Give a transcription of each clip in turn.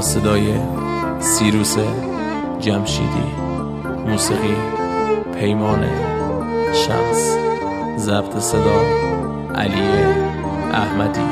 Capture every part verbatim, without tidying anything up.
با صدای سیروس جمشیدی، موسیقی پیمان شمس، ضبط صدا علی احمدی.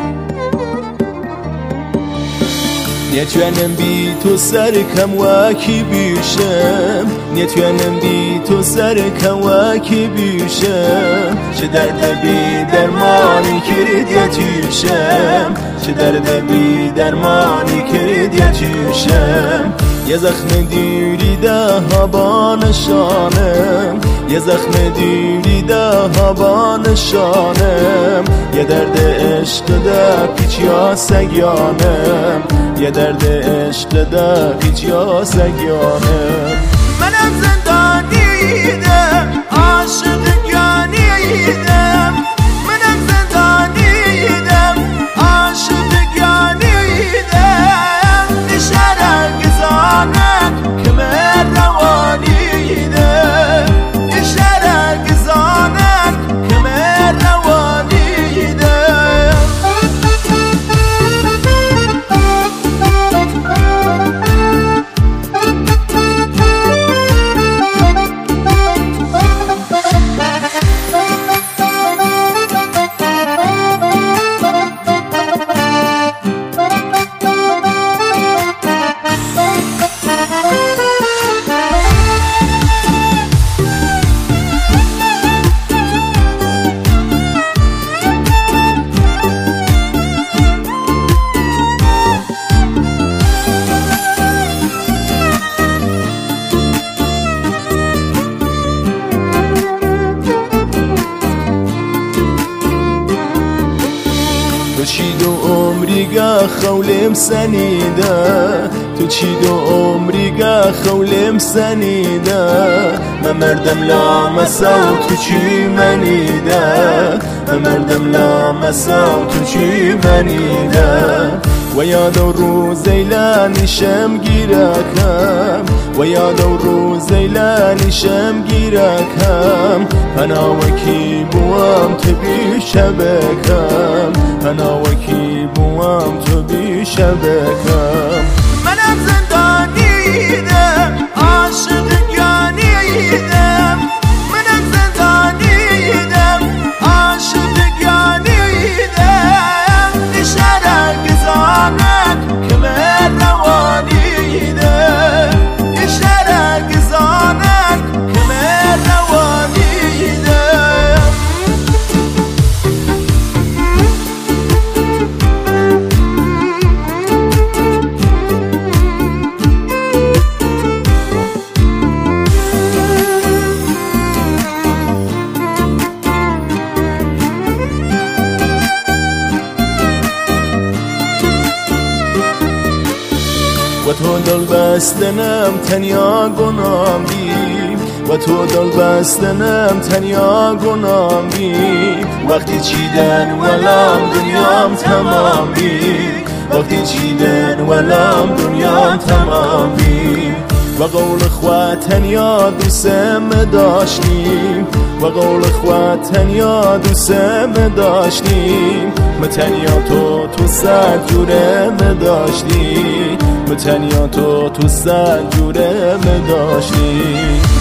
نتوانم بی تو سرکم وکی بیشم، نتوانم بی تو سرکم وکی بیشم. چه درد بی درمانی کرد یتیشم، چه درد بی درمانی کرد یتیشم. یه زخم دیری ده با نشانم، یه زخم دیری ده با نشانم. یه درد عشق ده پیچ یا سگیانم، یه درد عشق ده پیچ یا سگیانم. منم زندانیدم، عاشق گانیدم. منم زندانیدم، عاشق گانیدم. نشرم گزانم که من روانیدم، نشرم گزانم که من روانیدم. تو چی دو عمری گه خولم سنیده، تو چی دو عمری گه خولم سنیده. من مردم لامسا و تو چی منیده، من مردم لامسا و تو چی منیده. و یاد و روز ایلانیشم گیرکم، و یاد و روز ایلانیشم گیرکم. پناوکی بوام تو بی شبکم، پناوکی بوام تو بی شبکم. منم زندانیدم، عاشق گانیدم. منم زندانیدم، عاشق گانیدم. نشرم گزانم که من روانیدم، نشرم گزانم که من روانیدم. و تو دل بستنم تنیا گنام بی، و تو دل بستنم تنیا گنام بی. وقتی چیدن ولام دنیام تمام بی، وقتی چیدن ولام دنیام تمام بی. و قول خواه تنیا دوستم داشتیم، و قول خواه تنیا دوستم داشتیم. متنیا تو تو سر جوره داشتی، متنیا تو تو سر جوره داشتی.